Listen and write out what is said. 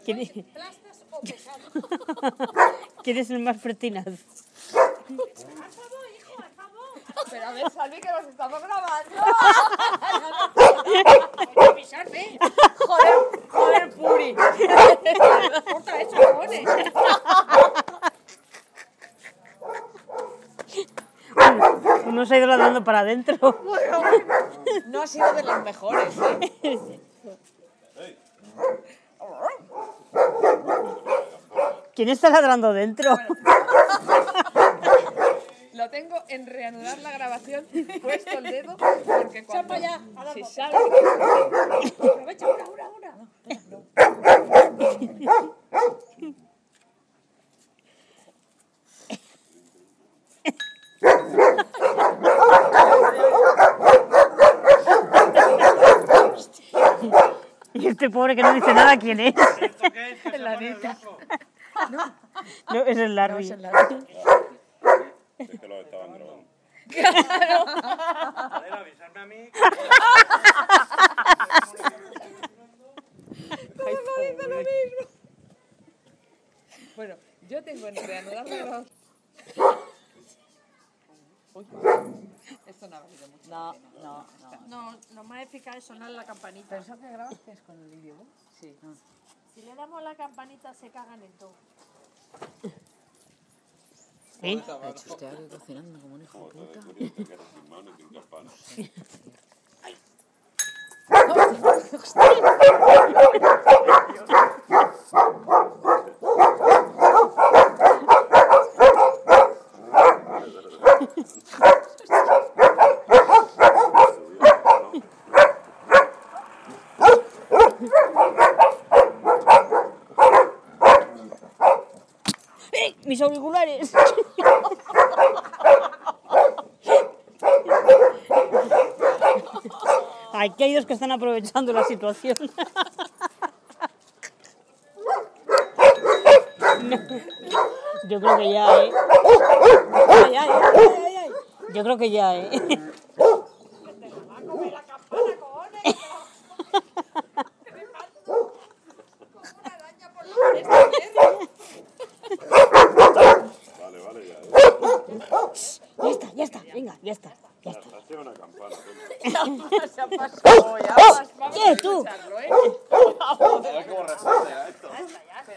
¿Plastas o pesado? ¿Quién es el más pertinaz? Al favor, hijo, al favor. Pero a ver, Salvi, que nos estamos grabando. Hay que avisarme. Joder, Puri. Corta eso, cojones. Uno se ha ido ladrando para adentro. No ha sido de los mejores, ¿eh? ¿Quién está ladrando dentro? Lo tengo en reanudar la grabación, puesto el dedo, porque cuando para allá, a la si boca. sale... Aprovecha, una. Y este pobre que no dice nada, ¿quién es? ¿Esto qué es? ¿Que se La pone neta. rojo? No, es el Larry. Es que lo estaban grabando. Joder, avisarme a mí. Bueno, yo tengo en reanudar la grabación... Uy, esto no ha valido mucho. No. No, lo más eficaz es sonar la campanita. ¿Pero eso que grabaste es con el idioma? Sí. Si le damos la campanita se cagan en todo. ¿Sí? Estaba Estoy aquí cocinando como un hijo de puta. curioso que eres sin mano y sin campana. ¡Mis auriculares! Ay, que hay dos que están aprovechando la situación. No. Yo creo que ya, ¿eh? Ay. Yo creo que ya, ¿eh? Va a comer la campana, cojones. Como una araña por la cresta. Vale, ya. Ya está, venga, ya está.